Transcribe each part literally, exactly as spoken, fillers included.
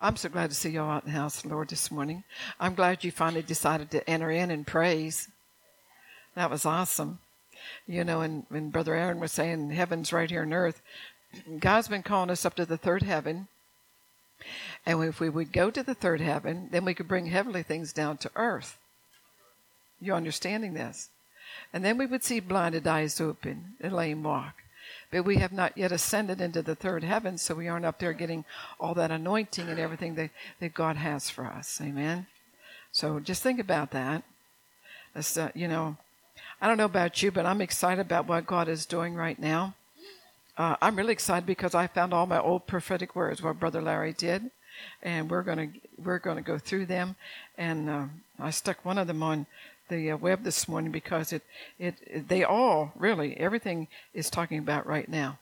I'm so glad to see you all out in the house of the Lord this morning. I'm glad you finally decided to enter in and praise. That was awesome. You know, and, and Brother Aaron was saying heaven's right here on earth. God's been calling us up to the third heaven. And if we would go to the third heaven, then we could bring heavenly things down to earth. You're understanding this? And then we would see blinded eyes open and lame walk. But we have not yet ascended into the third heaven, so we aren't up there getting all that anointing and everything that, that God has for us. Amen? So just think about that. That's, uh, you know, I don't know about you, but I'm excited about what God is doing right now. Uh, I'm really excited because I found all my old prophetic words, what Brother Larry did, and we're going to we're going to go through them. And uh, I stuck one of them on the uh, web this morning because it, it it they all really everything is talking about right now.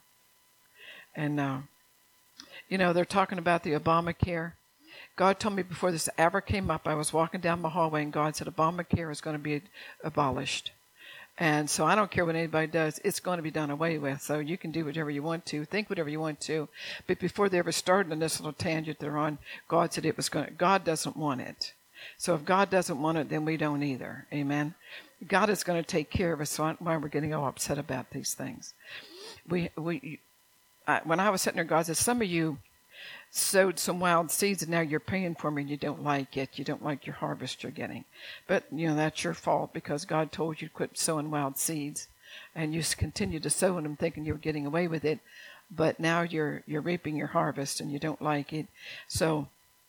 And uh, you know, they're talking about the Obamacare. God told me before this ever came up, I was walking down the hallway and God said Obamacare is going to be abolished. And so I don't care what anybody does, it's going to be done away with. So you can do whatever you want to, think whatever you want to. But before they ever started on this little tangent they're on, God said it was going to, God doesn't want it. So if God doesn't want it, then we don't either. Amen. God is going to take care of us. So why we're getting all upset about these things. We, we, I, when I was sitting there, God said, some of you sowed some wild seeds and now you're paying for them and you don't like it. You don't like your harvest you're getting. But, you know, that's your fault because God told you to quit sowing wild seeds and you continue to sow in them thinking you were getting away with it. But now you're, you're reaping your harvest and you don't like it. So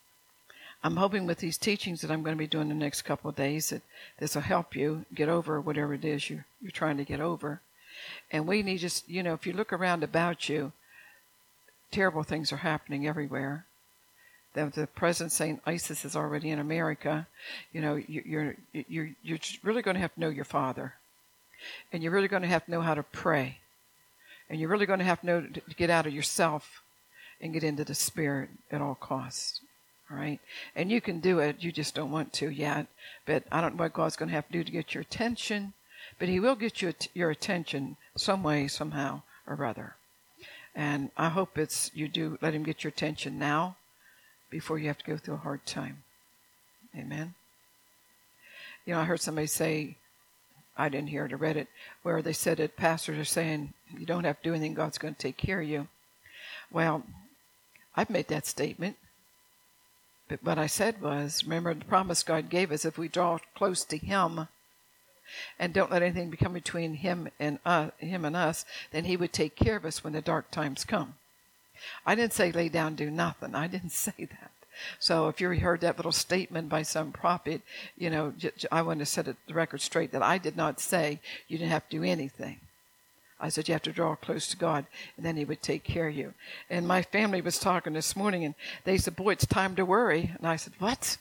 I'm hoping with these teachings that I'm going to be doing the next couple of days that this will help you get over whatever it is you, you're trying to get over. And we need just, you know, if you look around about you, terrible things are happening everywhere. The, the president saying ISIS is already in America. You know, you, you're you're you're really going to have to know your Father, and you're really going to have to know how to pray, and you're really going to have to know to, to get out of yourself and get into the Spirit at all costs. All right, and you can do it. You just don't want to yet. But I don't know what God's going to have to do to get your attention, but He will get you your attention some way, somehow, or other. And I hope it's you do let Him get your attention now before you have to go through a hard time. Amen. You know, I heard somebody say, I didn't hear it, I read it, where they said that pastors are saying, you don't have to do anything, God's going to take care of you. Well, I've made that statement. But what I said was, remember the promise God gave us, if we draw close to Him, and don't let anything become between him and uh, him and us, then He would take care of us when the dark times come. I didn't say lay down, do nothing. I didn't say that. So if you heard that little statement by some prophet, you know, j- j- I want to set it, the record straight that I did not say you didn't have to do anything. I said you have to draw close to God, and then He would take care of you. And my family was talking this morning, and they said, boy, it's time to worry. And I said, what?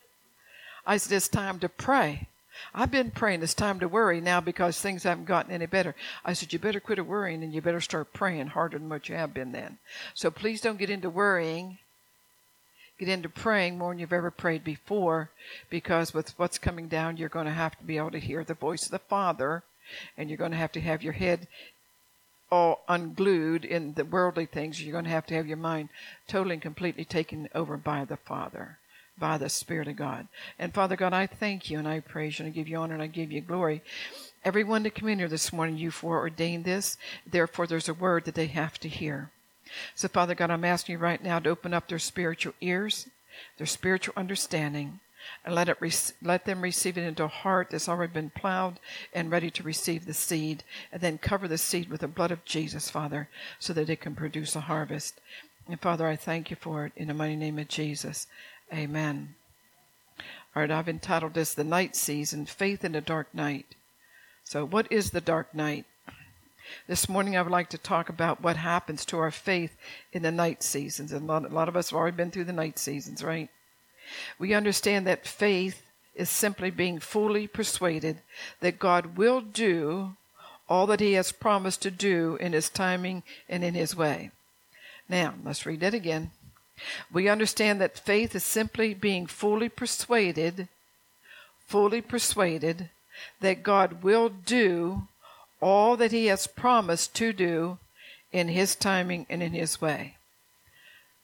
I said, it's time to pray. I've been praying it's time to worry now because things haven't gotten any better. I said, you better quit worrying and you better start praying harder than what you have been then. So please don't get into worrying. Get into praying more than you've ever prayed before, because with what's coming down, you're going to have to be able to hear the voice of the Father, and you're going to have to have your head all unglued in the worldly things. You're going to have to have your mind totally and completely taken over by the Father, by the Spirit of God. And Father God, I thank You and I praise You and I give You honor and I give You glory. Everyone that came in here this morning, You foreordained this. Therefore, there's a word that they have to hear. So Father God, I'm asking You right now to open up their spiritual ears, their spiritual understanding, and let it re- let them receive it into a heart that's already been plowed and ready to receive the seed. And then cover the seed with the blood of Jesus, Father, so that it can produce a harvest. And Father, I thank You for it in the mighty name of Jesus. Amen. All right, I've entitled this The Night Season, Faith in the Dark Night. So what is the dark night? This morning I would like to talk about what happens to our faith in the night seasons. And a lot, a lot of us have already been through the night seasons, right? We understand that faith is simply being fully persuaded that God will do all that He has promised to do in His timing and in His way. Now, let's read that again. We understand that faith is simply being fully persuaded, fully persuaded that God will do all that He has promised to do in His timing and in His way.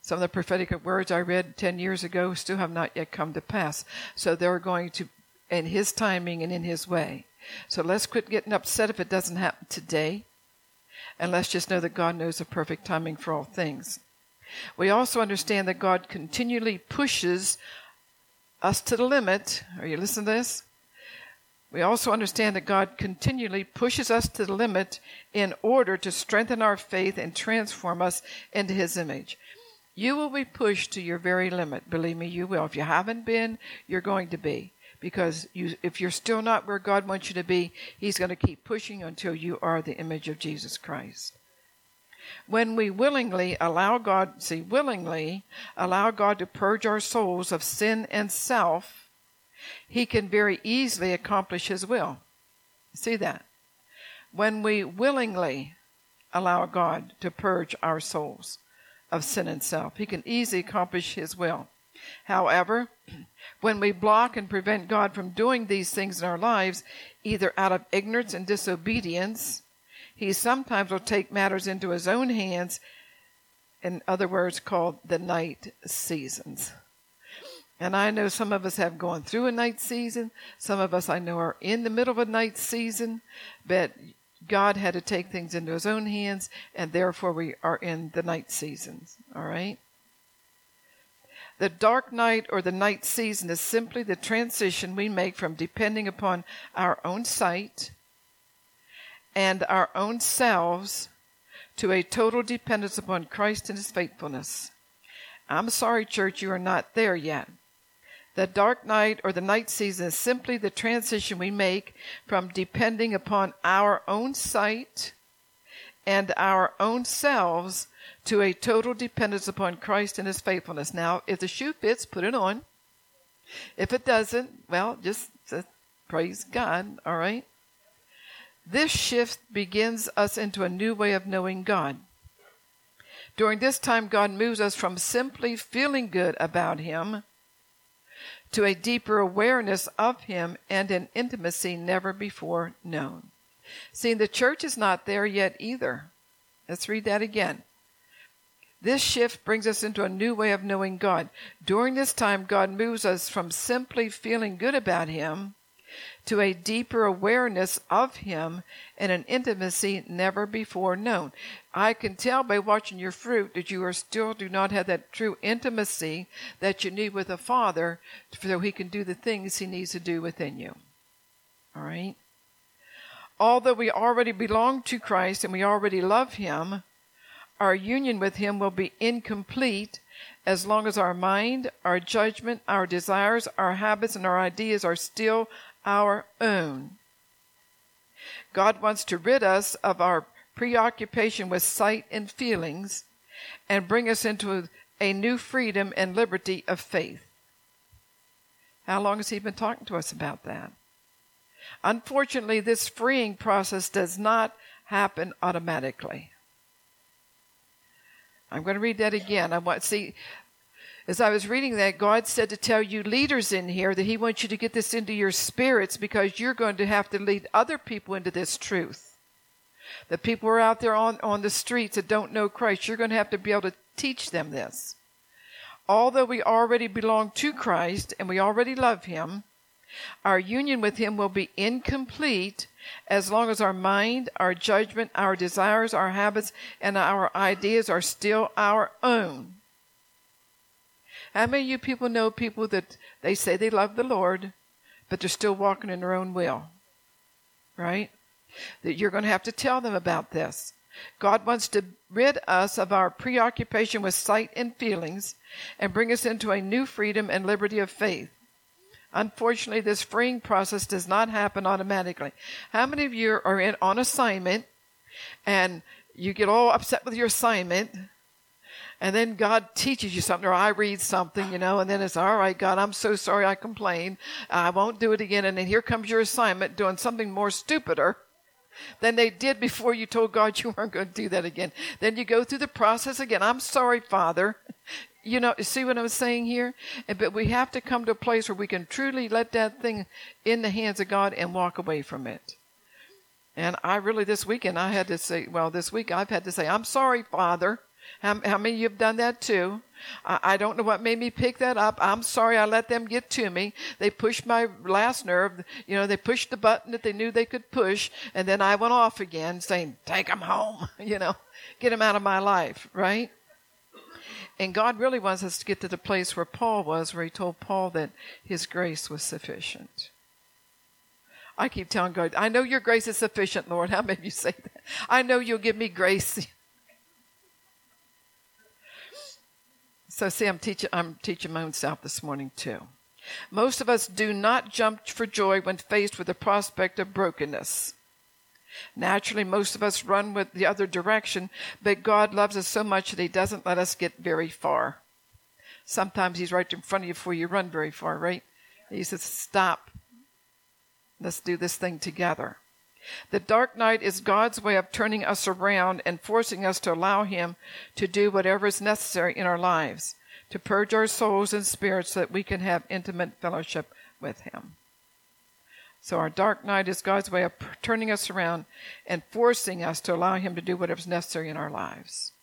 Some of the prophetic words I read ten years ago still have not yet come to pass. So they're going to, in his timing and in his way. So let's quit getting upset if it doesn't happen today. And let's just know that God knows the perfect timing for all things. We also understand that God continually pushes us to the limit. Are you listening to this? We also understand that God continually pushes us to the limit in order to strengthen our faith and transform us into his image. You will be pushed to your very limit. Believe me, you will. If you haven't been, you're going to be. Because you, if you're still not where God wants you to be, he's going to keep pushing until you are the image of Jesus Christ. When we willingly allow God, see, willingly allow God to purge our souls of sin and self, he can very easily accomplish his will. See that? When we willingly allow God to purge our souls of sin and self, he can easily accomplish his will. However, when we block and prevent God from doing these things in our lives, either out of ignorance and disobedience, he sometimes will take matters into his own hands, in other words, called the night seasons. And I know some of us have gone through a night season. Some of us I know are in the middle of a night season, but God had to take things into his own hands, and therefore we are in the night seasons. All right? The dark night or the night season is simply the transition we make from depending upon our own sight and our own selves to a total dependence upon Christ and his faithfulness. I'm sorry, church, you are not there yet. The dark night or the night season is simply the transition we make from depending upon our own sight and our own selves to a total dependence upon Christ and his faithfulness. Now, if the shoe fits, put it on. If it doesn't, well, just, just praise God, all right? This shift begins us into a new way of knowing God. During this time, God moves us from simply feeling good about him to a deeper awareness of him and an intimacy never before known. See, the church is not there yet either. Let's read that again. This shift brings us into a new way of knowing God. During this time, God moves us from simply feeling good about him to a deeper awareness of him and an intimacy never before known. I can tell by watching your fruit that you are still do not have that true intimacy that you need with the Father so he can do the things he needs to do within you. All right? Although we already belong to Christ and we already love him, our union with him will be incomplete as long as our mind, our judgment, our desires, our habits, and our ideas are still our own. God wants to rid us of our preoccupation with sight and feelings and bring us into a new freedom and liberty of faith. How long has he been talking to us about that? Unfortunately, this freeing process does not happen automatically. I'm going to read that again. I want see, as I was reading that, God said to tell you leaders in here that he wants you to get this into your spirits because you're going to have to lead other people into this truth. The people who are out there on, on the streets that don't know Christ, you're going to have to be able to teach them this. Although we already belong to Christ and we already love him, our union with him will be incomplete as long as our mind, our judgment, our desires, our habits, and our ideas are still our own. How many of you people know people that they say they love the Lord, but they're still walking in their own will? Right? That you're going to have to tell them about this. God wants to rid us of our preoccupation with sight and feelings and bring us into a new freedom and liberty of faith. Unfortunately, this freeing process does not happen automatically. How many of you are in on assignment and you get all upset with your assignment and then God teaches you something, or I read something, you know, and then it's, all right, God, I'm so sorry I complained. I won't do it again. And then here comes your assignment doing something more stupider than they did before you told God you weren't going to do that again. Then you go through the process again. I'm sorry, Father. You know, see what I'm saying here? But we have to come to a place where we can truly let that thing in the hands of God and walk away from it. And I really, this weekend, I had to say, well, this week I've had to say, I'm sorry, Father. How, how many of you have done that too? I, I don't know what made me pick that up. I'm sorry I let them get to me. They pushed my last nerve. You know, they pushed the button that they knew they could push, and then I went off again saying, take them home, you know, get them out of my life, right? And God really wants us to get to the place where Paul was, where he told Paul that his grace was sufficient. I keep telling God, I know your grace is sufficient, Lord. How many of you say that? I know you'll give me grace. So see, I'm teaching, I'm teaching my own self this morning too. Most of us do not jump for joy when faced with the prospect of brokenness. Naturally, most of us run with the other direction, but God loves us so much that he doesn't let us get very far. Sometimes he's right in front of you before you run very far, right? He says, stop. Let's do this thing together. The dark night is God's way of turning us around and forcing us to allow him to do whatever is necessary in our lives, to purge our souls and spirits so that we can have intimate fellowship with him. So our dark night is God's way of turning us around and forcing us to allow him to do whatever's necessary in our lives.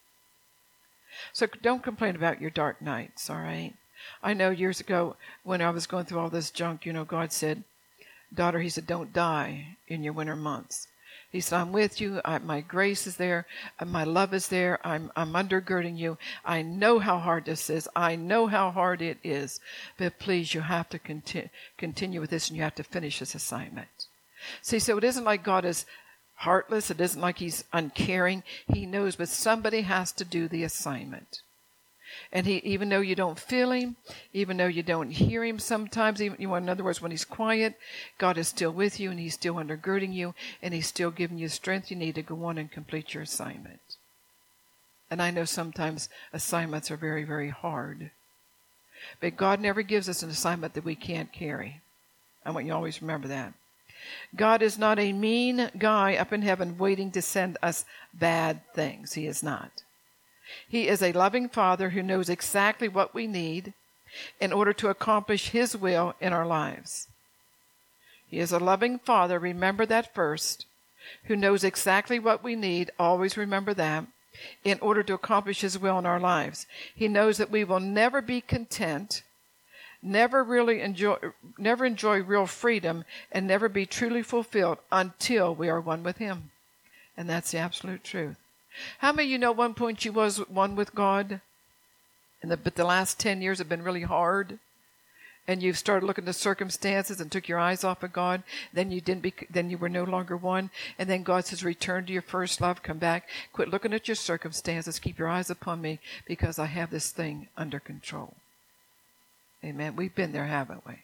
So don't complain about your dark nights, all right? I know years ago when I was going through all this junk, you know, God said, daughter, he said, don't die in your winter months. He said, I'm with you. I, my grace is there. My love is there. I'm, I'm undergirding you. I know how hard this is. I know how hard it is. But please, you have to conti- continue with this, and you have to finish this assignment. See, so it isn't like God is heartless. It isn't like he's uncaring. He knows, but somebody has to do the assignment. And he, even though you don't feel him, even though you don't hear him sometimes, even, you know, in other words, when he's quiet, God is still with you, and he's still undergirding you, and he's still giving you strength you need to go on and complete your assignment. And I know sometimes assignments are very, very hard. But God never gives us an assignment that we can't carry. I want you to always remember that. God is not a mean guy up in heaven waiting to send us bad things. He is not. He is a loving Father who knows exactly what we need in order to accomplish his will in our lives. He is a loving Father, remember that first, who knows exactly what we need, always remember that, in order to accomplish his will in our lives. He knows that we will never be content, never really enjoy, never enjoy real freedom, and never be truly fulfilled until we are one with him. And that's the absolute truth. How many of you know at one point you was one with God, and the, but the last ten years have been really hard, and you've started looking at circumstances and took your eyes off of God, then you didn't be, then you were no longer one, and then God says, return to your first love, come back, quit looking at your circumstances, keep your eyes upon me, because I have this thing under control. Amen. We've been there, haven't we?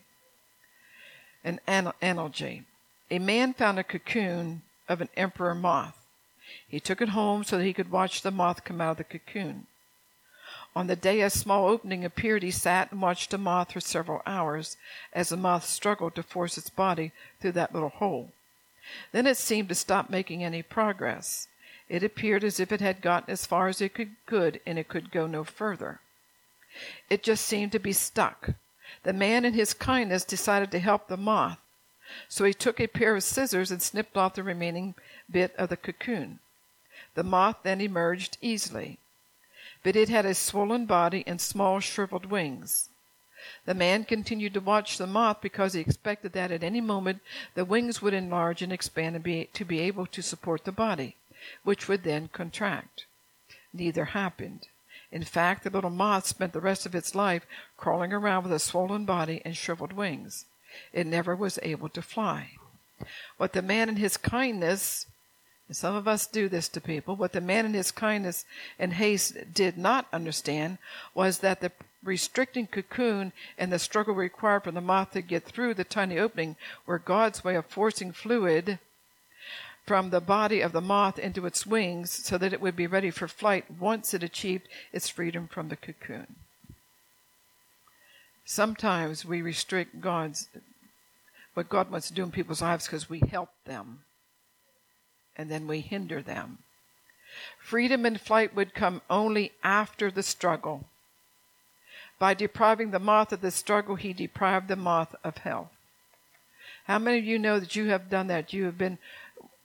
An analogy. A man found a cocoon of an emperor moth. He took it home so that he could watch the moth come out of the cocoon. On the day a small opening appeared, he sat and watched the moth for several hours as the moth struggled to force its body through that little hole. Then it seemed to stop making any progress. It appeared as if it had gotten as far as it could, could and it could go no further. It just seemed to be stuck. The man in his kindness decided to help the moth. So he took a pair of scissors and snipped off the remaining bit of the cocoon. The moth then emerged easily, but it had a swollen body and small shriveled wings. The man continued to watch the moth because he expected that at any moment the wings would enlarge and expand and be, to be able to support the body, which would then contract. Neither happened. In fact, the little moth spent the rest of its life crawling around with a swollen body and shriveled wings. It never was able to fly. What the man in his kindness, and some of us do this to people, what the man in his kindness and haste did not understand was that the restricting cocoon and the struggle required for the moth to get through the tiny opening were God's way of forcing fluid from the body of the moth into its wings so that it would be ready for flight once it achieved its freedom from the cocoon. Sometimes we restrict God's, what God wants to do in people's lives because we help them, and then we hinder them. Freedom and flight would come only after the struggle. By depriving the moth of the struggle, he deprived the moth of health. How many of you know that you have done that? You have been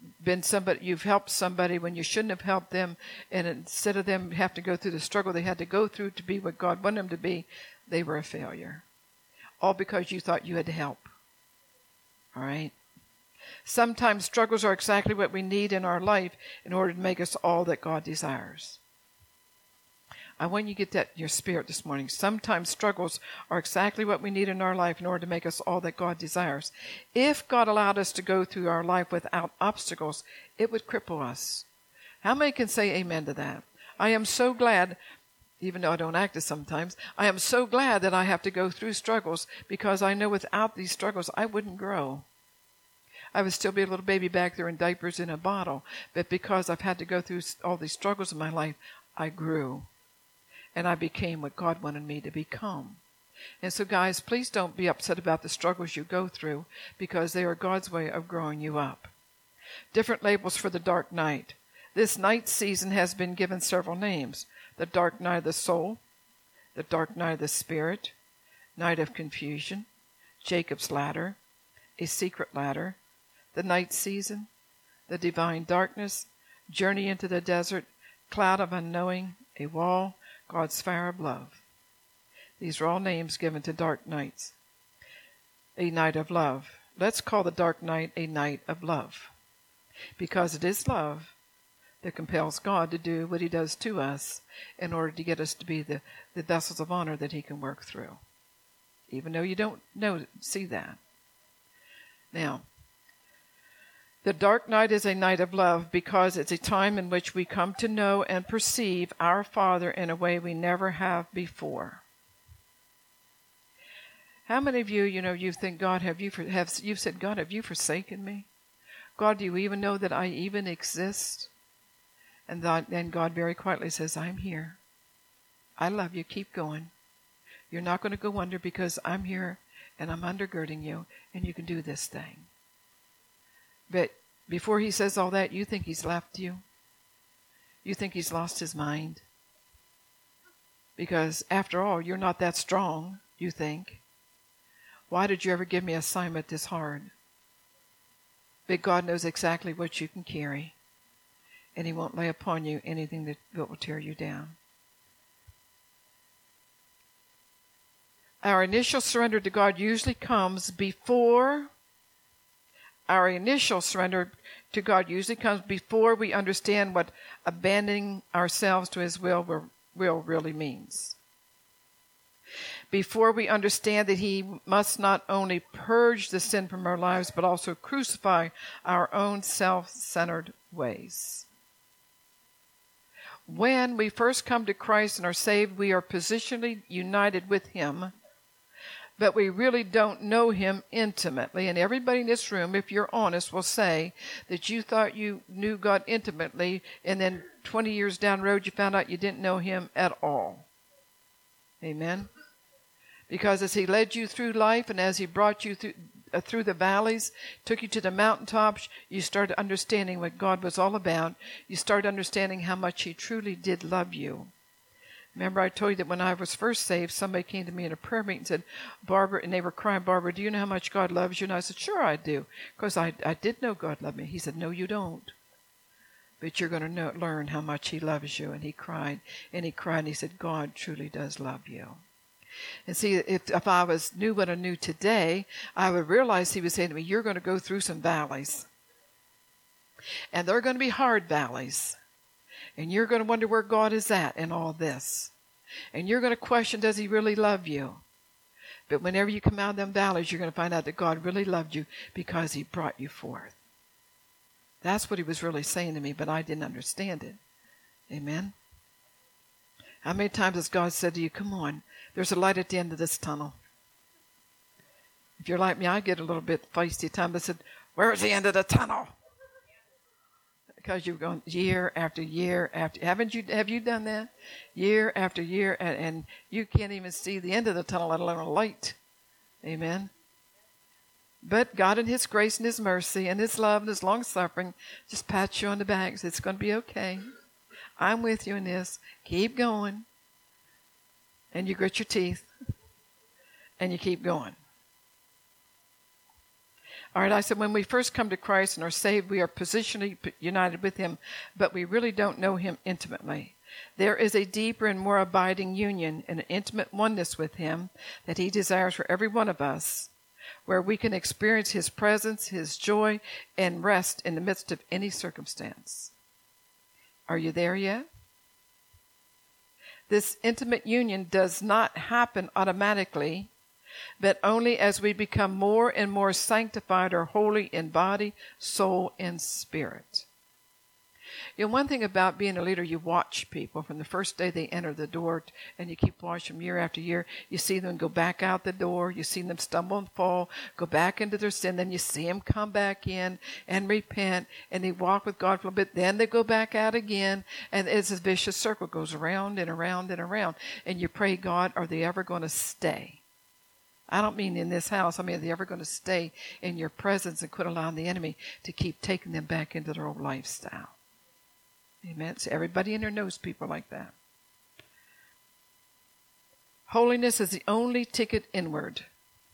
been somebody, you've helped somebody when you shouldn't have helped them, and instead of them have to go through the struggle they had to go through to be what God wanted them to be, they were a failure. All because you thought you had to help. All right? Sometimes struggles are exactly what we need in our life in order to make us all that God desires. I want you to get that in your spirit this morning. Sometimes struggles are exactly what we need in our life in order to make us all that God desires. If God allowed us to go through our life without obstacles, it would cripple us. How many can say amen to that? I am so glad, even though I don't act it sometimes, I am so glad that I have to go through struggles, because I know without these struggles I wouldn't grow. I would still be a little baby back there in diapers in a bottle, but because I've had to go through all these struggles in my life, I grew. And I became what God wanted me to become. And so, guys, please don't be upset about the struggles you go through, because they are God's way of growing you up. Different labels for the dark night. This night season has been given several names. The dark night of the soul, the dark night of the spirit, night of confusion, Jacob's ladder, a secret ladder, the night season, the divine darkness, journey into the desert, cloud of unknowing, a wall, God's fire of love. These are all names given to dark nights. A night of love. Let's call the dark night a night of love, because it is love that compels God to do what he does to us in order to get us to be the, the vessels of honor that he can work through, even though you don't know see that. Now, the dark night is a night of love because it's a time in which we come to know and perceive our Father in a way we never have before. How many of you, you know, you think, God, have you, for, have you've said, God, have you forsaken me? God, do you even know that I even exist? And then God very quietly says, I'm here. I love you. Keep going. You're not going to go under, because I'm here and I'm undergirding you, and you can do this thing. But before he says all that, you think he's left you. You think he's lost his mind. Because after all, you're not that strong, you think. Why did you ever give me an assignment this hard? But God knows exactly what you can carry, and he won't lay upon you anything that will tear you down. Our initial surrender to God usually comes before Our initial surrender to God usually comes before we understand what abandoning ourselves to his will, will really means. Before we understand that he must not only purge the sin from our lives, but also crucify our own self-centered ways. When we first come to Christ and are saved, we are positionally united with him, but we really don't know him intimately. And everybody in this room, if you're honest, will say that you thought you knew God intimately, and then twenty years down the road you found out you didn't know him at all. Amen? Because as he led you through life, and as he brought you through, uh, through the valleys, took you to the mountaintops, you started understanding what God was all about. You started understanding how much he truly did love you. Remember, I told you that when I was first saved, somebody came to me in a prayer meeting and said, Barbara, and they were crying, Barbara, do you know how much God loves you? And I said, sure I do, because I, I did know God loved me. He said, no, you don't. But you're going to know, learn how much he loves you. And he cried, and he cried, and he said, God truly does love you. And see, if, if I was knew what I knew today, I would realize he was saying to me, you're going to go through some valleys. And they're going to be hard valleys. And you're going to wonder where God is at in all this. And you're going to question, does he really love you? But whenever you come out of them valleys, you're going to find out that God really loved you because he brought you forth. That's what he was really saying to me, but I didn't understand it. Amen? How many times has God said to you, come on, there's a light at the end of this tunnel. If you're like me, I get a little bit feisty at times. I said, where's the end of the tunnel? Because you've gone year after year after, haven't you, have you done that? Year after year, and, and you can't even see the end of the tunnel, let alone a light. Amen? But God in his grace and his mercy and his love and his long suffering just pats you on the back. It's going to be okay. I'm with you in this. Keep going. And you grit your teeth. And you keep going. All right, I said when we first come to Christ and are saved, we are positionally united with him, but we really don't know him intimately. There is a deeper and more abiding union and an intimate oneness with him that he desires for every one of us, where we can experience his presence, his joy, and rest in the midst of any circumstance. Are you there yet? This intimate union does not happen automatically, but only as we become more and more sanctified or holy in body, soul, and spirit. You know, one thing about being a leader, you watch people from the first day they enter the door, and you keep watching them year after year. You see them go back out the door. You see them stumble and fall, go back into their sin. Then you see them come back in and repent, and they walk with God for a bit. Then they go back out again, and it's a vicious circle. It goes around and around and around. And you pray, God, are they ever going to stay? I don't mean in this house. I mean, are they ever going to stay in your presence and quit allowing the enemy to keep taking them back into their old lifestyle? Amen. So everybody in there knows people like that. Holiness is the only ticket inward.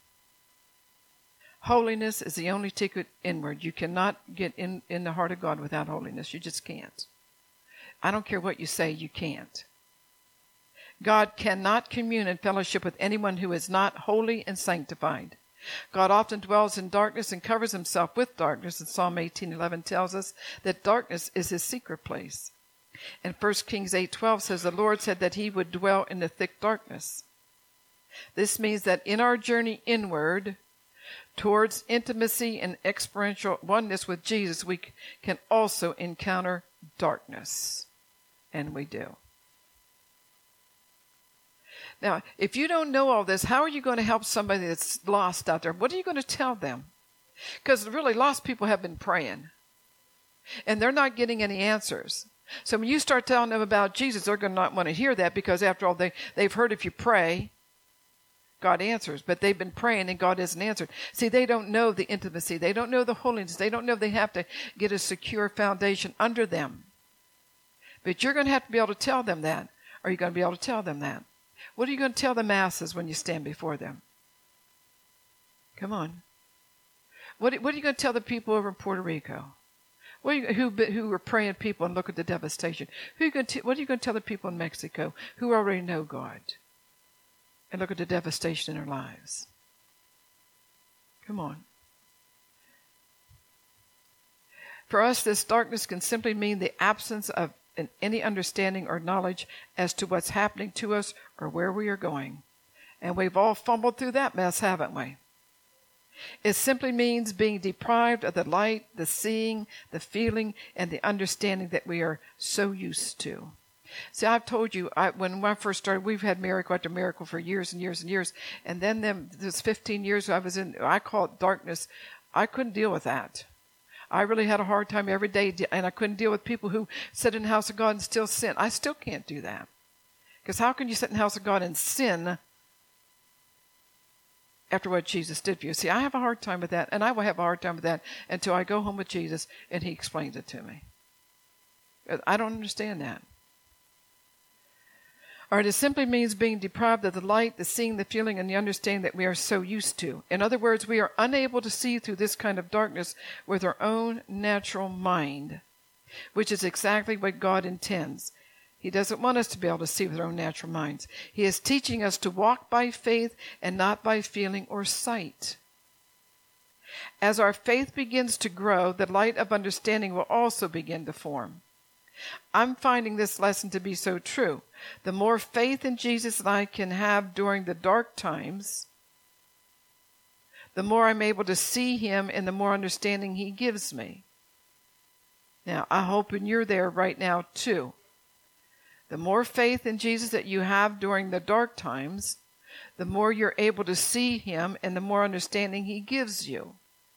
Holiness is the only ticket inward. You cannot get in, in the heart of God without holiness. You just can't. I don't care what you say, you can't. God cannot commune and fellowship with anyone who is not holy and sanctified. God often dwells in darkness and covers himself with darkness, and Psalm eighteen eleven tells us that darkness is his secret place. And First Kings eight twelve says the Lord said that he would dwell in the thick darkness. This means that in our journey inward towards intimacy and experiential oneness with Jesus, we can also encounter darkness. And we do. Now, if you don't know all this, how are you going to help somebody that's lost out there? What are you going to tell them? Because really, lost people have been praying, and they're not getting any answers. So when you start telling them about Jesus, they're going to not want to hear that, because after all, they, they've heard if you pray, God answers. But they've been praying, and God hasn't answered. See, they don't know the intimacy. They don't know the holiness. They don't know they have to get a secure foundation under them. But you're going to have to be able to tell them that. Are you going to be able to tell them that? What are you going to tell the masses when you stand before them? Come on. What, what are you going to tell the people over in Puerto Rico? What are you, who, who are praying people and look at the devastation? Who are you going to, what are you going to tell the people in Mexico who already know God and look at the devastation in their lives? Come on. For us, this darkness can simply mean the absence of in any understanding or knowledge as to what's happening to us or where we are going. And we've all fumbled through that mess, haven't we? It simply means being deprived of the light, the seeing, the feeling, and the understanding that we are so used to. See, I've told you, I, when I first started, we've had miracle after miracle for years and years and years. And then them, this fifteen years I was in, I call it darkness. I couldn't deal with that. I really had a hard time every day, and I couldn't deal with people who sit in the house of God and still sin. I still can't do that. Because how can you sit in the house of God and sin after what Jesus did for you? See, I have a hard time with that, and I will have a hard time with that until I go home with Jesus and he explains it to me. I don't understand that. All right, it simply means being deprived of the light, the seeing, the feeling, and the understanding that we are so used to. In other words, we are unable to see through this kind of darkness with our own natural mind, which is exactly what God intends. He doesn't want us to be able to see with our own natural minds. He is teaching us to walk by faith and not by feeling or sight. As our faith begins to grow, the light of understanding will also begin to form. I'm finding this lesson to be so true. The more faith in Jesus that I can have during the dark times, the more I'm able to see him and the more understanding he gives me. Now, I hope and you're there right now too. The more faith in Jesus that you have during the dark times, the more you're able to see him and the more understanding he gives you.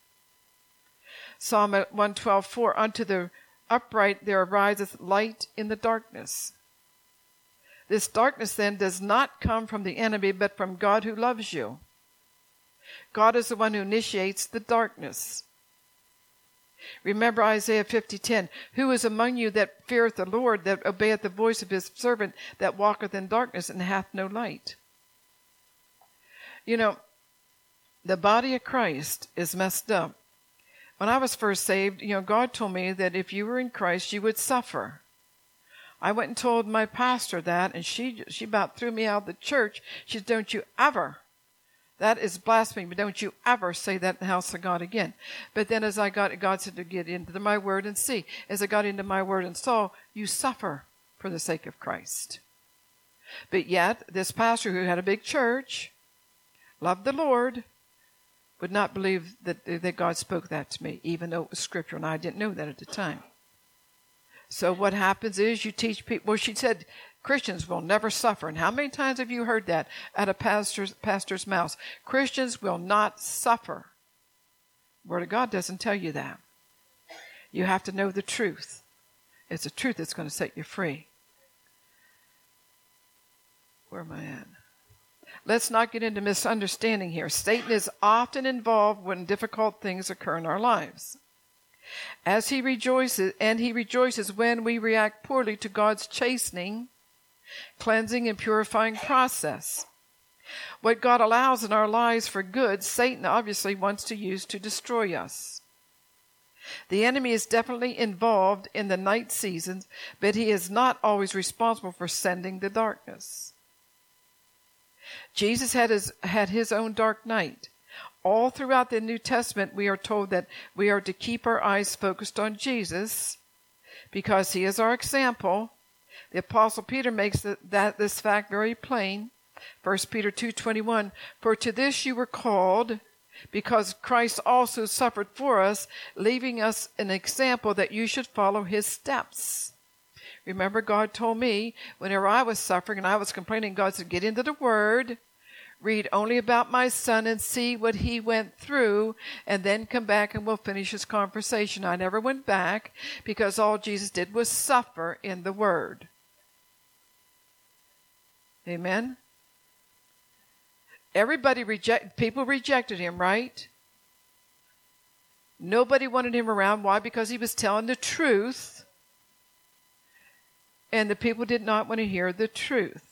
Psalm one twelve four, unto the upright there ariseth light in the darkness. This darkness then does not come from the enemy, but from God who loves you. God is the one who initiates the darkness. Remember Isaiah fifty ten, who is among you that feareth the Lord, that obeyeth the voice of his servant, that walketh in darkness and hath no light? You know, the body of Christ is messed up when I was first saved, you know, God told me that if you were in Christ, you would suffer. I went and told my pastor that, and she she about threw me out of the church. She said, don't you ever, that is blasphemy, but don't you ever say that in the house of God again. But then as I got, God said to get into my word and see. As I got into my word and saw, you suffer for the sake of Christ. But yet, this pastor who had a big church, loved the Lord, would not believe that, that God spoke that to me, even though it was scripture, and I didn't know that at the time. So what happens is you teach people, well, she said, Christians will never suffer. And how many times have you heard that out of pastor's, pastor's mouth? Christians will not suffer. The Word of God doesn't tell you that. You have to know the truth. It's the truth that's going to set you free. Where am I at? Let's not get into misunderstanding here. Satan is often involved when difficult things occur in our lives. As he rejoices, and he rejoices when we react poorly to God's chastening, cleansing, and purifying process. What God allows in our lives for good, Satan obviously wants to use to destroy us. The enemy is definitely involved in the night seasons, but he is not always responsible for sending the darkness. Jesus had his, had his own dark night. All throughout the New Testament, we are told that we are to keep our eyes focused on Jesus because he is our example. The Apostle Peter makes the, that this fact very plain. First Peter two twenty-one, for to this you were called, because Christ also suffered for us, leaving us an example that you should follow his steps. Remember, God told me, whenever I was suffering and I was complaining, God said, get into the Word, read only about my son and see what he went through, and then come back and we'll finish his conversation. I never went back because all Jesus did was suffer in the Word. Amen? Everybody reject, people rejected him, right? Nobody wanted him around. Why? Because he was telling the truth. And the people did not want to hear the truth.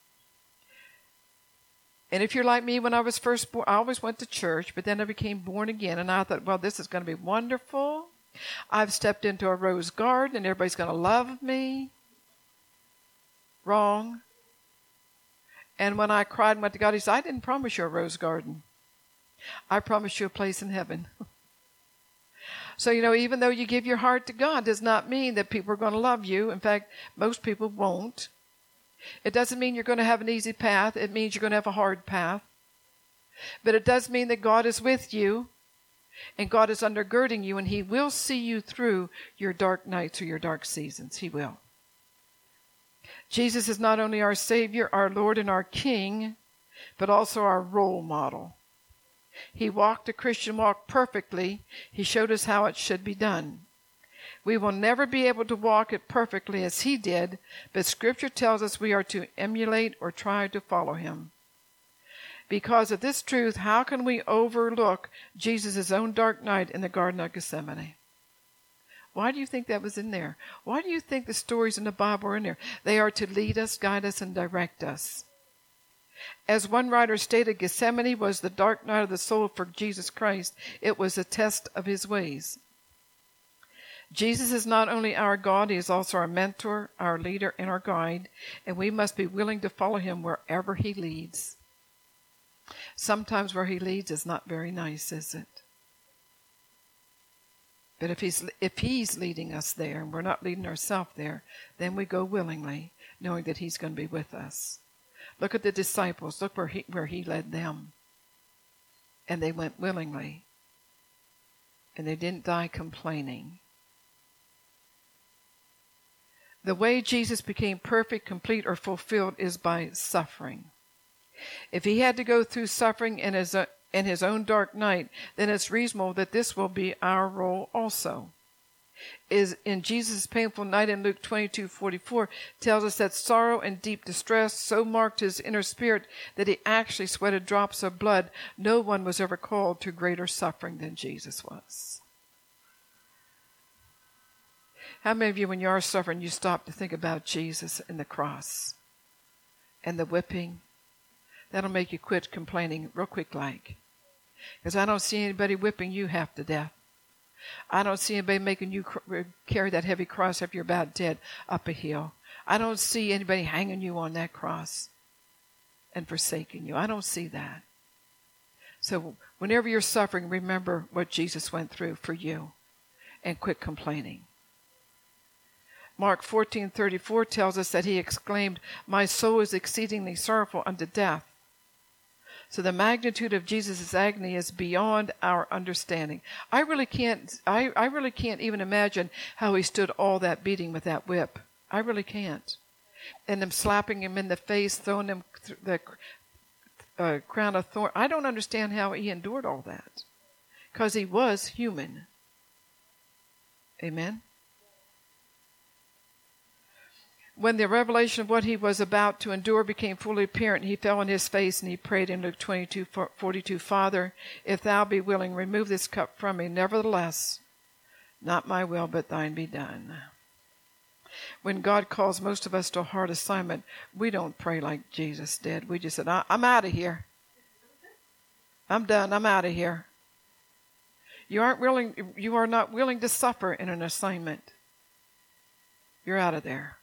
And if you're like me, when I was first born, I always went to church, but then I became born again, and I thought, well, this is going to be wonderful. I've stepped into a rose garden, and everybody's going to love me. Wrong. And when I cried and went to God, he said, I didn't promise you a rose garden. I promised you a place in heaven. So, you know, even though you give your heart to God, does not mean that people are going to love you. In fact, most people won't. It doesn't mean you're going to have an easy path. It means you're going to have a hard path. But it does mean that God is with you, and God is undergirding you, and he will see you through your dark nights or your dark seasons. He will. Jesus is not only our Savior, our Lord, and our King, but also our role model. He walked the Christian walk perfectly. He showed us how it should be done. We will never be able to walk it perfectly as he did, but Scripture tells us we are to emulate or try to follow him. Because of this truth, how can we overlook Jesus' own dark night in the Garden of Gethsemane? Why do you think that was in there? Why do you think the stories in the Bible are in there? They are to lead us, guide us, and direct us. As one writer stated, Gethsemane was the dark night of the soul for Jesus Christ. It was a test of his ways. Jesus is not only our God, he is also our mentor, our leader, and our guide, and we must be willing to follow him wherever he leads. Sometimes where he leads is not very nice, is it? But if he's, if he's leading us there, and we're not leading ourselves there, then we go willingly, knowing that he's going to be with us. Look at the disciples. Look where he, where he led them. And they went willingly. And they didn't die complaining. The way Jesus became perfect, complete, or fulfilled is by suffering. If he had to go through suffering in his, uh, in his own dark night, then it's reasonable that this will be our role also. Is in Jesus' painful night in Luke twenty-two forty-four tells us that sorrow and deep distress so marked his inner spirit that he actually sweated drops of blood. No one was ever called to greater suffering than Jesus was. How many of you, when you are suffering, you stop to think about Jesus and the cross and the whipping? That'll make you quit complaining real quick like. Because I don't see anybody whipping you half to death. I don't see anybody making you cr- carry that heavy cross after you're about dead up a hill. I don't see anybody hanging you on that cross and forsaking you. I don't see that. So whenever you're suffering, remember what Jesus went through for you and quit complaining. Mark fourteen thirty-four tells us that he exclaimed, "My soul is exceedingly sorrowful unto death." So the magnitude of Jesus' agony is beyond our understanding. I really can't, I, I really can't even imagine how he stood all that beating with that whip. I really can't. And them slapping him in the face, throwing him th- the uh, crown of thorns. I don't understand how he endured all that. Because he was human. Amen? When the revelation of what he was about to endure became fully apparent, he fell on his face and he prayed in Luke twenty-two forty-two, "Father, if thou be willing, remove this cup from me. Nevertheless, not my will, but thine be done." When God calls most of us to a hard assignment, we don't pray like Jesus did. We just said, "I'm out of here. I'm done. I'm out of here." You aren't willing, you are not willing to suffer in an assignment. You're out of there.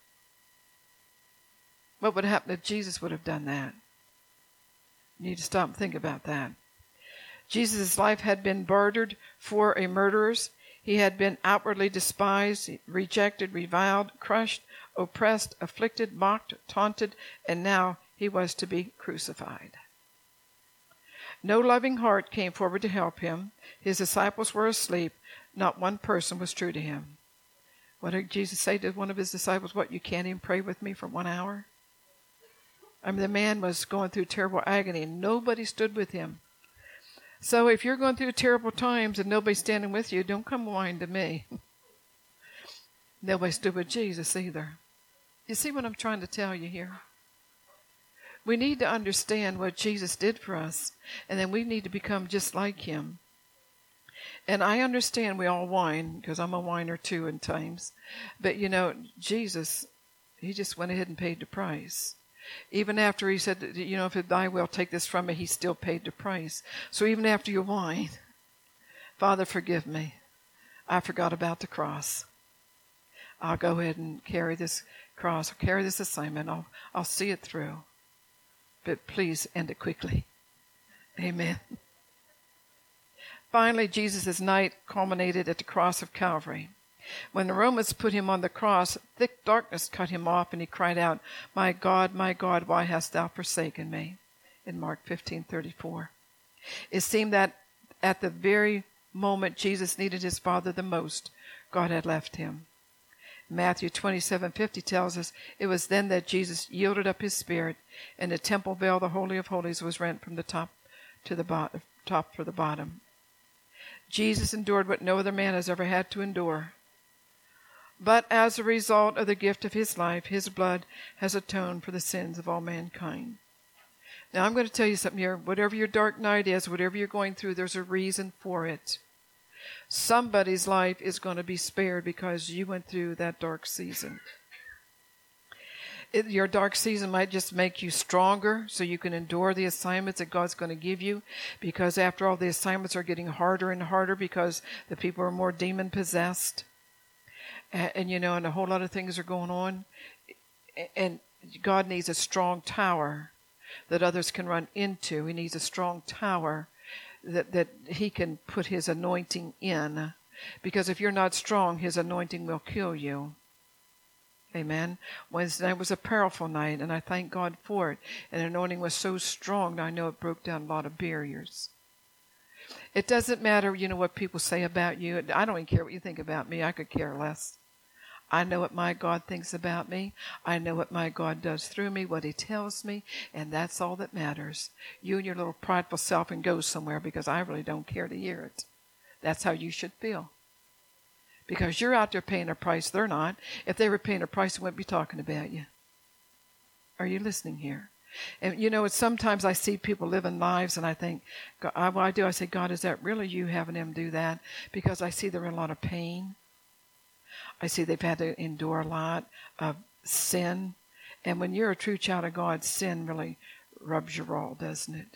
What would happen if Jesus would have done that? You need to stop and think about that. Jesus' life had been bartered for a murderer's. He had been outwardly despised, rejected, reviled, crushed, oppressed, afflicted, mocked, taunted, and now he was to be crucified. No loving heart came forward to help him. His disciples were asleep. Not one person was true to him. What did Jesus say to one of his disciples? "What, you can't even pray with me for one hour?" I mean, the man was going through terrible agony, and nobody stood with him. So if you're going through terrible times and nobody's standing with you, don't come whine to me. Nobody stood with Jesus either. You see what I'm trying to tell you here? We need to understand what Jesus did for us, and then we need to become just like him. And I understand we all whine, because I'm a whiner too in times. But, you know, Jesus, he just went ahead and paid the price. Even after he said, you know, if thy will, take this from me, he still paid the price. So even after you whine, "Father, forgive me. I forgot about the cross. I'll go ahead and carry this cross, I'll carry this assignment. I'll, I'll see it through. But please end it quickly." Amen. Finally, Jesus' night culminated at the cross of Calvary. When the Romans put him on the cross, thick darkness cut him off, and he cried out, "My God, my God, why hast thou forsaken me?" In Mark fifteen thirty-four. It seemed that at the very moment Jesus needed his Father the most, God had left him. Matthew twenty-seven fifty tells us it was then that Jesus yielded up his spirit, and the temple veil, the Holy of Holies, was rent from the top to the bottom, top to the bottom. Jesus endured what no other man has ever had to endure. But as a result of the gift of his life, his blood has atoned for the sins of all mankind. Now I'm going to tell you something here. Whatever your dark night is, whatever you're going through, there's a reason for it. Somebody's life is going to be spared because you went through that dark season. It, your dark season might just make you stronger so you can endure the assignments that God's going to give you, because after all, the assignments are getting harder and harder because the people are more demon-possessed. And, and, you know, and a whole lot of things are going on. And God needs a strong tower that others can run into. He needs a strong tower that, that he can put his anointing in. Because if you're not strong, his anointing will kill you. Amen. Wednesday night was a powerful night, and I thank God for it. And the anointing was so strong that I know it broke down a lot of barriers. It doesn't matter, you know, what people say about you. I don't even care what you think about me. I could care less. I know what my God thinks about me. I know what my God does through me, what he tells me, and that's all that matters. You and your little prideful self can go somewhere, because I really don't care to hear it. That's how you should feel. Because you're out there paying a price. They're not. If they were paying a price, they wouldn't be talking about you. Are you listening here? And, you know, it's sometimes I see people living lives, and I think, God, I, what I do, I say, God, is that really you having them do that? Because I see they're in a lot of pain. I see they've had to endure a lot of sin. And when you're a true child of God, sin really rubs you raw, doesn't it?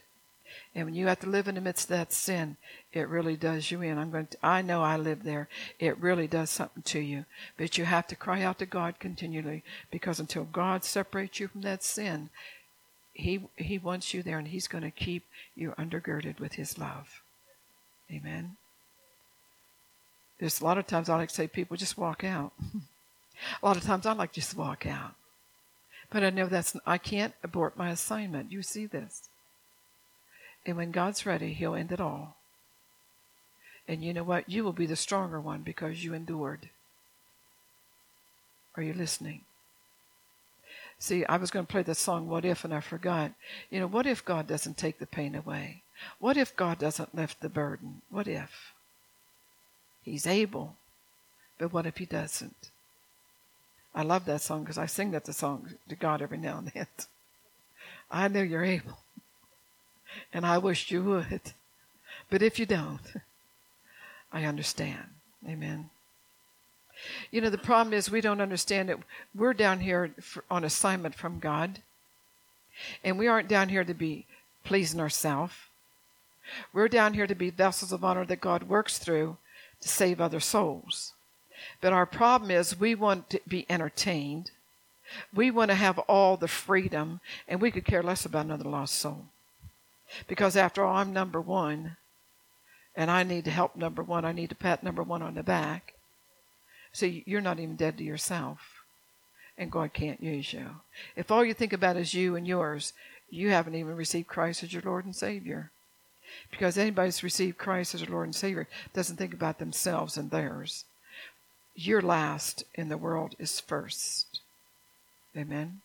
And when you have to live in the midst of that sin, it really does you in. I'm going to, I know I live there. It really does something to you. But you have to cry out to God continually, because until God separates you from that sin, He He wants you there, and He's going to keep you undergirded with His love. Amen. There's a lot of times I like to say, people, just walk out. A lot of times I like to just walk out. But I know that's, I can't abort my assignment. You see this. And when God's ready, He'll end it all. And you know what? You will be the stronger one because you endured. Are you listening? See, I was going to play the song, What If, and I forgot. You know, what if God doesn't take the pain away? What if God doesn't lift the burden? What if? He's able. But what if He doesn't? I love that song because I sing that the song to God every now and then. I know you're able. And I wish you would. But if you don't, I understand. Amen. You know, the problem is we don't understand it. We're down here for, on assignment from God. And we aren't down here to be pleasing ourselves. We're down here to be vessels of honor that God works through to save other souls. But our problem is we want to be entertained. We want to have all the freedom, and we could care less about another lost soul. Because after all, I'm number one, and I need to help number one. I need to pat number one on the back. See, you're not even dead to yourself, and God can't use you. If all you think about is you and yours, you haven't even received Christ as your Lord and Savior. Because anybody who's received Christ as their Lord and Savior doesn't think about themselves and theirs. Your last in the world is first. Amen?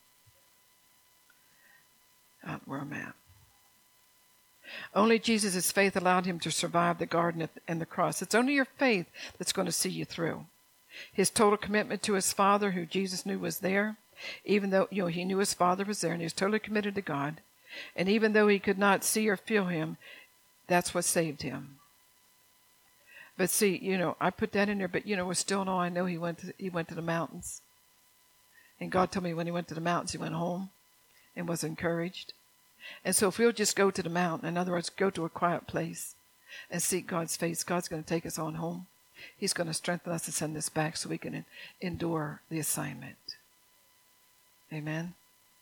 Out where I'm at. Only Jesus' faith allowed Him to survive the garden and the cross. It's only your faith that's going to see you through. His total commitment to His Father, who Jesus knew was there, even though you know He knew His Father was there, and He was totally committed to God. And even though He could not see or feel Him, that's what saved Him. But see, you know, I put that in there, but you know, still no, I know He went to, He went to the mountains. And God told me when He went to the mountains, He went home and was encouraged. And so if we'll just go to the mountain, in other words, go to a quiet place and seek God's face, God's going to take us on home. He's going to strengthen us and send us back so we can en- endure the assignment. Amen.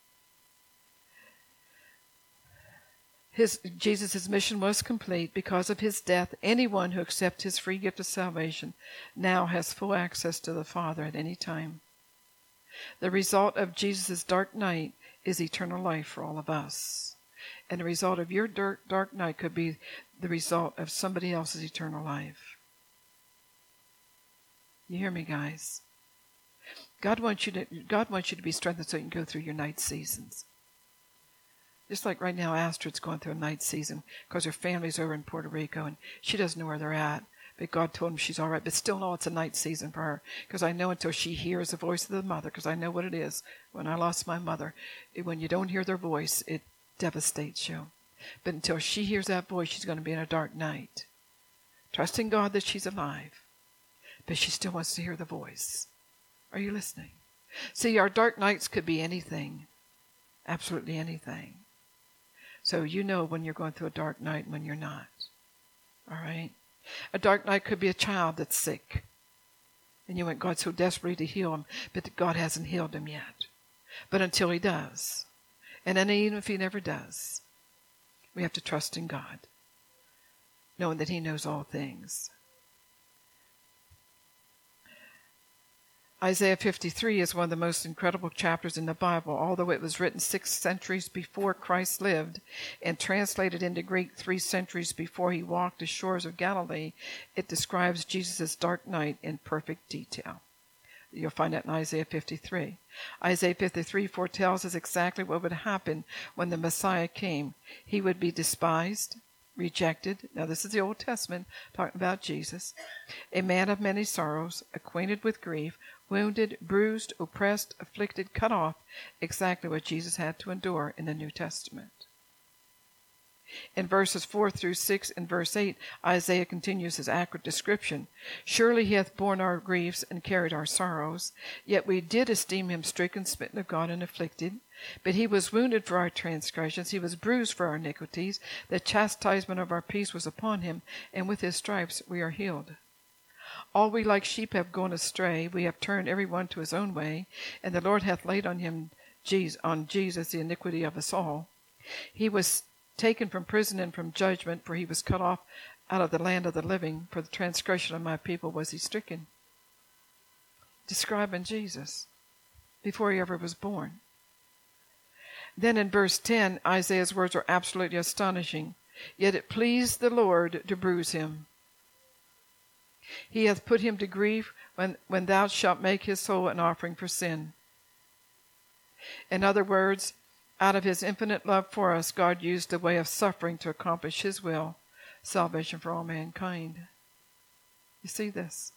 His, Jesus' mission was complete. Because of His death, anyone who accepts His free gift of salvation now has full access to the Father at any time. The result of Jesus' dark night is eternal life for all of us. And the result of your dark, dark night could be the result of somebody else's eternal life. You hear me, guys? God wants you to, God wants you to be strengthened so you can go through your night seasons. Just like right now, Astrid's going through a night season because her family's over in Puerto Rico and she doesn't know where they're at. But God told him she's all right. But still, no, it's a night season for her. Because I know until she hears the voice of the mother, because I know what it is. When I lost my mother, it, when you don't hear their voice, it devastates you. But until she hears that voice, she's going to be in a dark night. Trusting God that she's alive. But she still wants to hear the voice. Are you listening? See, our dark nights could be anything. Absolutely anything. So you know when you're going through a dark night and when you're not. All right? A dark night could be a child that's sick. And you want God so desperately to heal him, but God hasn't healed him yet. But until He does. And then even if He never does, we have to trust in God, knowing that He knows all things. Isaiah fifty-three is one of the most incredible chapters in the Bible. Although it was written six centuries before Christ lived and translated into Greek three centuries before He walked the shores of Galilee, it describes Jesus' dark night in perfect detail. You'll find that in Isaiah fifty-three. Isaiah fifty-three foretells us exactly what would happen when the Messiah came. He would be despised, rejected. Now this is the Old Testament talking about Jesus. A man of many sorrows, acquainted with grief, wounded, bruised, oppressed, afflicted, cut off. Exactly what Jesus had to endure in the New Testament. In verses four through six and verse eight, Isaiah continues his accurate description. Surely he hath borne our griefs and carried our sorrows. Yet we did esteem him stricken, smitten of God, and afflicted. But he was wounded for our transgressions. He was bruised for our iniquities. The chastisement of our peace was upon him, and with his stripes we are healed. All we like sheep have gone astray. We have turned every one to his own way, and the Lord hath laid on him, on Jesus, the iniquity of us all. He was taken from prison and from judgment, for he was cut off out of the land of the living. For the transgression of my people was he stricken. Describing Jesus before he ever was born. Then in verse ten, Isaiah's words are absolutely astonishing. Yet it pleased the Lord to bruise him. He hath put him to grief when, when thou shalt make his soul an offering for sin. In other words, out of his infinite love for us, God used the way of suffering to accomplish his will, salvation for all mankind. You see this?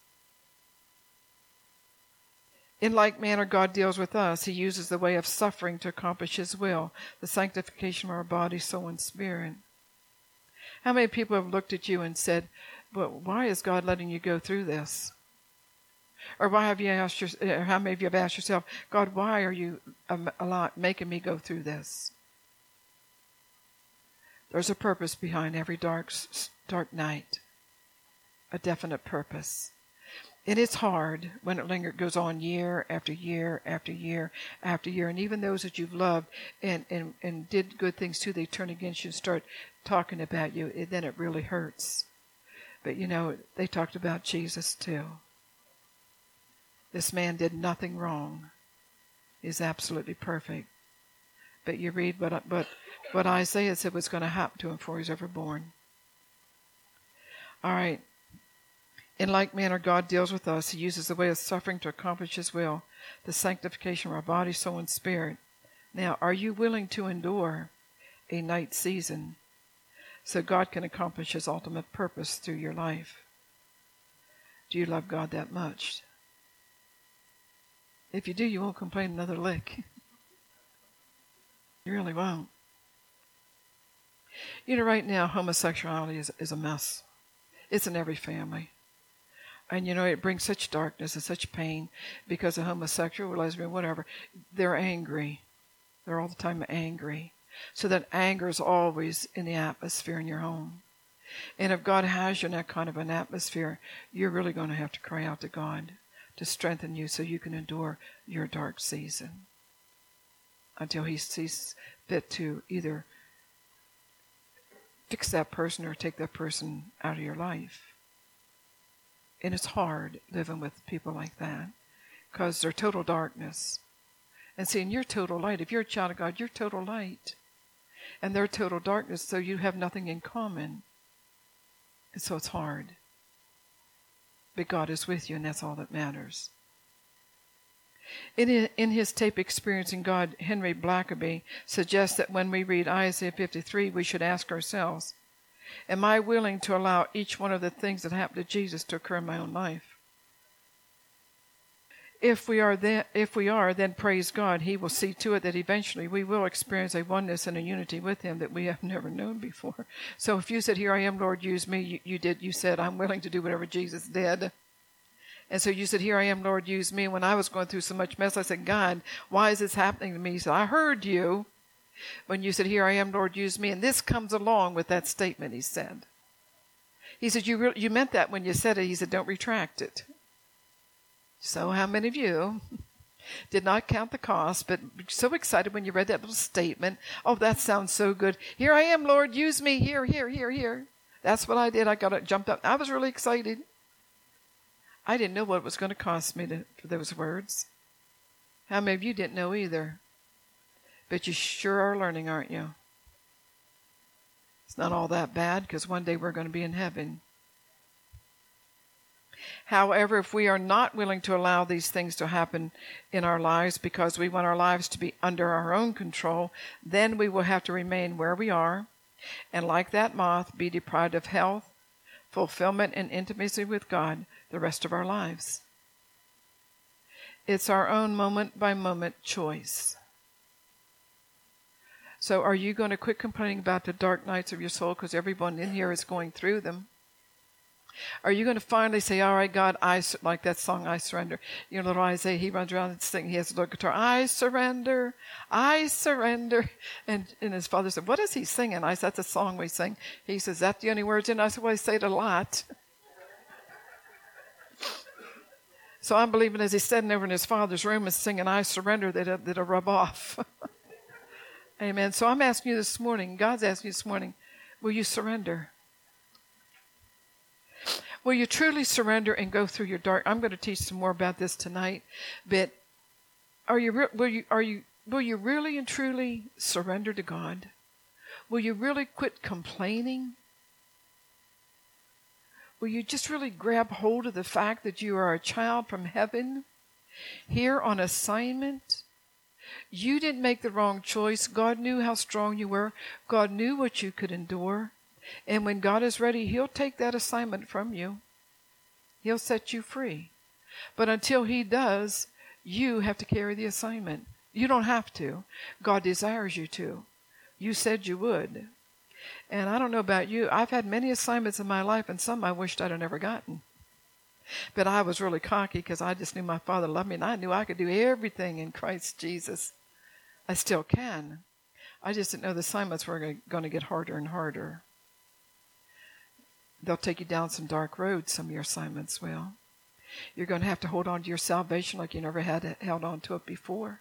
In like manner, God deals with us. He uses the way of suffering to accomplish his will, the sanctification of our body, soul, and spirit. How many people have looked at you and said, "But why is God letting you go through this?" Or why have you asked your, or how many of you have asked yourself, "God, why are you a lot making me go through this?" There's a purpose behind every dark, dark night. A definite purpose. And it's hard when it lingers, goes on year after year after year after year. And even those that you've loved and, and, and did good things to, they turn against you and start talking about you. It, then it really hurts. But you know, they talked about Jesus too. This man did nothing wrong. He's absolutely perfect. But you read what, what, what Isaiah said was going to happen to him before he was ever born. All right. In like manner, God deals with us. He uses the way of suffering to accomplish his will, the sanctification of our body, soul, and spirit. Now, are you willing to endure a night season so God can accomplish his ultimate purpose through your life? Do you love God that much? If you do, you won't complain another lick. You really won't. You know, right now, homosexuality is, is a mess. It's in every family. And, you know, it brings such darkness and such pain because a homosexual or lesbian, whatever, they're angry. They're all the time angry. So that anger is always in the atmosphere in your home. And if God has you in that kind of an atmosphere, you're really going to have to cry out to God to strengthen you so you can endure your dark season until he sees fit to either fix that person or take that person out of your life. And it's hard living with people like that because they're total darkness. And seeing you're total light. If you're a child of God, you're total light. And they're total darkness, so you have nothing in common. And so it's hard. But God is with you, and that's all that matters. In, in his tape Experiencing God, Henry Blackaby suggests that when we read Isaiah fifty-three, we should ask ourselves, am I willing to allow each one of the things that happened to Jesus to occur in my own life? If we are, then, if we are, then praise God. He will see to it that eventually we will experience a oneness and a unity with him that we have never known before. So if you said, "Here I am, Lord, use me," you, you did. You said, "I'm willing to do whatever Jesus did." And so you said, "Here I am, Lord, use me." When I was going through so much mess, I said, "God, why is this happening to me?" He said, "I heard you when you said, 'Here I am, Lord, use me.'" And this comes along with that statement he said. He said, you, re- you meant that when you said it. He said, "Don't retract it." So how many of you did not count the cost, but so excited when you read that little statement? "Oh, that sounds so good. Here I am, Lord, use me. Here, here, here, here." That's what I did. I got it, jumped up. I was really excited. I didn't know what it was going to cost me to, for those words. How many of you didn't know either? But you sure are learning, aren't you? It's not all that bad because one day we're going to be in heaven. However, if we are not willing to allow these things to happen in our lives because we want our lives to be under our own control, then we will have to remain where we are and, like that moth, be deprived of health, fulfillment, and intimacy with God the rest of our lives. It's our own moment-by-moment choice. So are you going to quit complaining about the dark nights of your soul, because everyone in here is going through them? Are you going to finally say, all right, God, I, like that song, I Surrender. You know, little Isaiah, he runs around and sings, he has a little guitar, I surrender, I surrender. And, and his father said, what is he singing? I said, that's a song we sing. He says, is that the only words in it? I said, well, I say it a lot. So I'm believing as he's sitting over in his father's room and singing, I surrender, that it'll, that'll rub off. Amen. So I'm asking you this morning, God's asking you this morning, will you surrender? Will you truly surrender and go through your dark? I'm going to teach some more about this tonight, but are you re- will you are you will you really and truly surrender to God? Will you really quit complaining? Will you just really grab hold of the fact that you are a child from heaven, here on assignment? You didn't make the wrong choice. God knew how strong you were. God knew what you could endure. And when God is ready, He'll take that assignment from you. He'll set you free. But until He does, you have to carry the assignment. You don't have to. God desires you to. You said you would. And I don't know about you. I've had many assignments in my life, and some I wished I'd have never gotten. But I was really cocky because I just knew my Father loved me, and I knew I could do everything in Christ Jesus. I still can. I just didn't know the assignments were going to get harder and harder. They'll take you down some dark roads, some of your assignments will. You're going to have to hold on to your salvation like you never had held on to it before.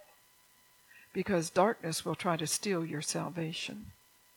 Because darkness will try to steal your salvation.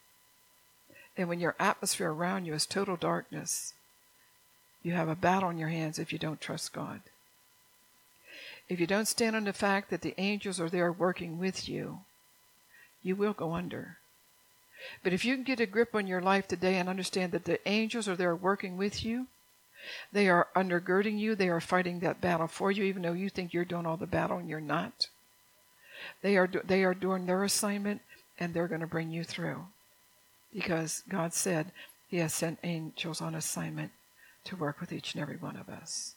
And when your atmosphere around you is total darkness, you have a battle on your hands if you don't trust God. If you don't stand on the fact that the angels are there working with you, you will go under. But if you can get a grip on your life today and understand that the angels are there working with you, they are undergirding you, they are fighting that battle for you, even though you think you're doing all the battle and you're not. They are they are doing their assignment, and they're going to bring you through. Because God said He has sent angels on assignment to work with each and every one of us.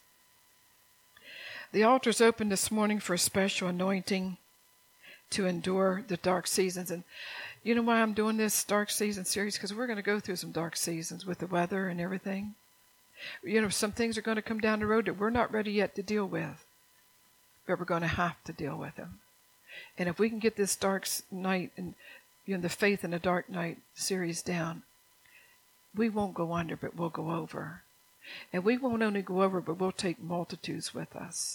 The altar is open this morning for a special anointing to endure the dark seasons. And you know why I'm doing this dark season series? Because we're going to go through some dark seasons with the weather and everything. You know, some things are going to come down the road that we're not ready yet to deal with. But we're going to have to deal with them. And if we can get this dark night and you know, the Faith in the Dark Night series down, we won't go under, but we'll go over. And we won't only go over, but we'll take multitudes with us.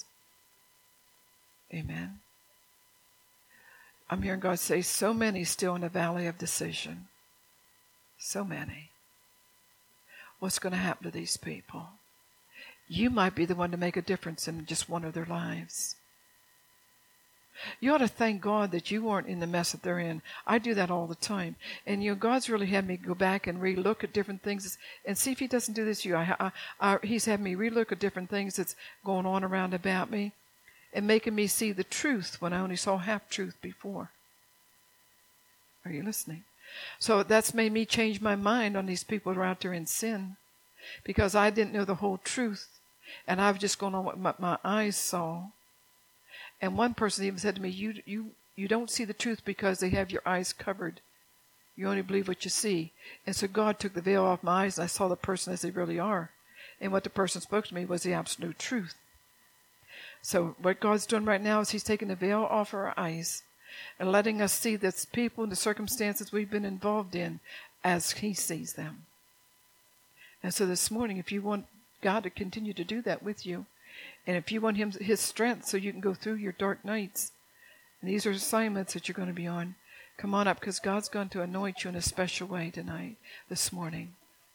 Amen. I'm hearing God say, so many still in the valley of decision. So many. What's going to happen to these people? You might be the one to make a difference in just one of their lives. You ought to thank God that you weren't in the mess that they're in. I do that all the time. And, you know, God's really had me go back and re-look at different things and see if He doesn't do this to you. I, I, I, he's had me re-look at different things that's going on around about me and making me see the truth when I only saw half-truth before. Are you listening? So that's made me change my mind on these people who are out there in sin because I didn't know the whole truth. And I've just gone on what my, my eyes saw. And one person even said to me, you, you, you don't see the truth because they have your eyes covered. You only believe what you see. And so God took the veil off my eyes and I saw the person as they really are. And what the person spoke to me was the absolute truth. So what God's doing right now is He's taking the veil off our eyes and letting us see the people and the circumstances we've been involved in as He sees them. And so this morning, if you want God to continue to do that with you, and if you want Him, His strength so you can go through your dark nights, and these are assignments that you're going to be on, come on up because God's going to anoint you in a special way tonight, this morning.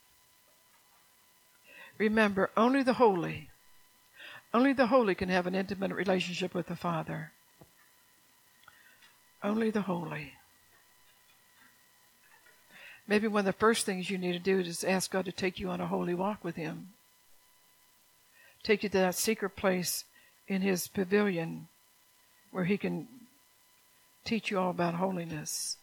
Remember, only the holy, only the holy can have an intimate relationship with the Father. Only the holy. Maybe one of the first things you need to do is ask God to take you on a holy walk with Him. Take you to that secret place in His pavilion where He can teach you all about holiness.